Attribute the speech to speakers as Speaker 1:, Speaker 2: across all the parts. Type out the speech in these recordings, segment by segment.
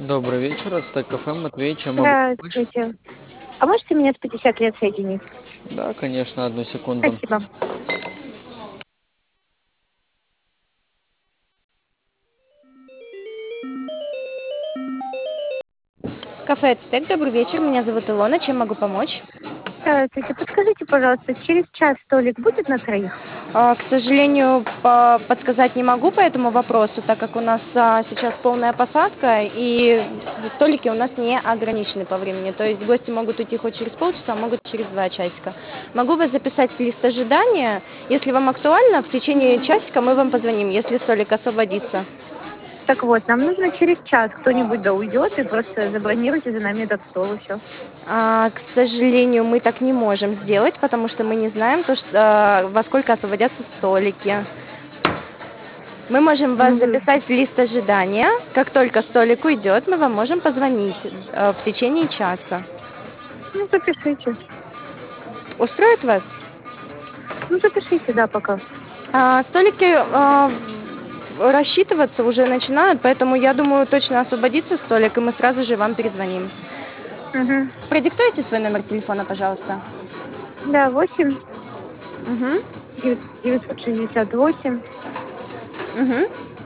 Speaker 1: Добрый вечер, Ацтек кафе, Матвей, чем могу помочь?
Speaker 2: Здравствуйте. А можете меня с 50 лет соединить?
Speaker 1: Да, конечно, одну секунду.
Speaker 2: Спасибо.
Speaker 3: Кафе «Ацтек», добрый вечер, меня зовут Илона, чем могу помочь?
Speaker 2: Здравствуйте. Подскажите, пожалуйста, через час столик будет на троих?
Speaker 3: К сожалению, подсказать не могу по этому вопросу, так как у нас сейчас полная посадка, и столики у нас не ограничены по времени. То есть гости могут уйти хоть через полчаса, а могут через 2 часика. Могу вас записать в лист ожидания. Если вам актуально, в течение часика мы вам позвоним, если столик освободится.
Speaker 2: Так вот, нам нужно через час. Кто-нибудь да уйдет и просто забронируйте за нами этот стол и все.
Speaker 3: К сожалению, мы так не можем сделать, потому что мы не знаем, во сколько освободятся столики. Мы можем вас
Speaker 2: Ну,
Speaker 3: записать в лист ожидания. Как только столик уйдет, мы вам можем позвонить в течение часа.
Speaker 2: ну, запишите.
Speaker 3: Устроит вас?
Speaker 2: Ну, запишите, да, пока.
Speaker 3: Столики рассчитываться уже начинают, поэтому я думаю, точно освободится столик, и мы сразу же вам перезвоним.
Speaker 2: Угу.
Speaker 3: Продиктуйте свой номер телефона, пожалуйста.
Speaker 2: Да, 8
Speaker 3: Угу,
Speaker 2: 968
Speaker 3: угу,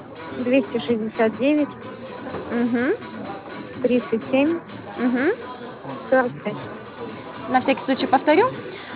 Speaker 2: 269
Speaker 3: угу,
Speaker 2: 37
Speaker 3: угу.
Speaker 2: 45.
Speaker 3: На всякий случай повторю.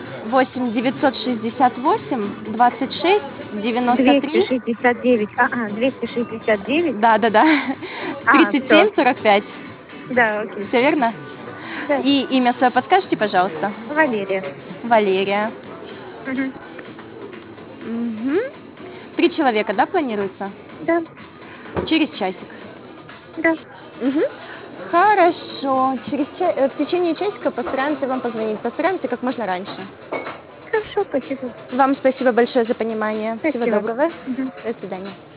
Speaker 3: 8 968 26 93.
Speaker 2: 269. 269.
Speaker 3: Да. Тридцать
Speaker 2: Все.
Speaker 3: семь сорок пять.
Speaker 2: Да, окей.
Speaker 3: Все верно?
Speaker 2: Да,
Speaker 3: И имя свое подскажите, пожалуйста.
Speaker 2: Валерия.
Speaker 3: Валерия.
Speaker 2: Угу.
Speaker 3: Мгм. 3 человека, да, планируется?
Speaker 2: Да,
Speaker 3: Через часик.
Speaker 2: да.
Speaker 3: Мгм. Хорошо. В течение часика постараемся вам позвонить. Постараемся как можно раньше.
Speaker 2: Хорошо, спасибо.
Speaker 3: Вам спасибо большое за понимание. Всего
Speaker 2: Спасибо.
Speaker 3: доброго.
Speaker 2: Мгм.
Speaker 3: До свидания.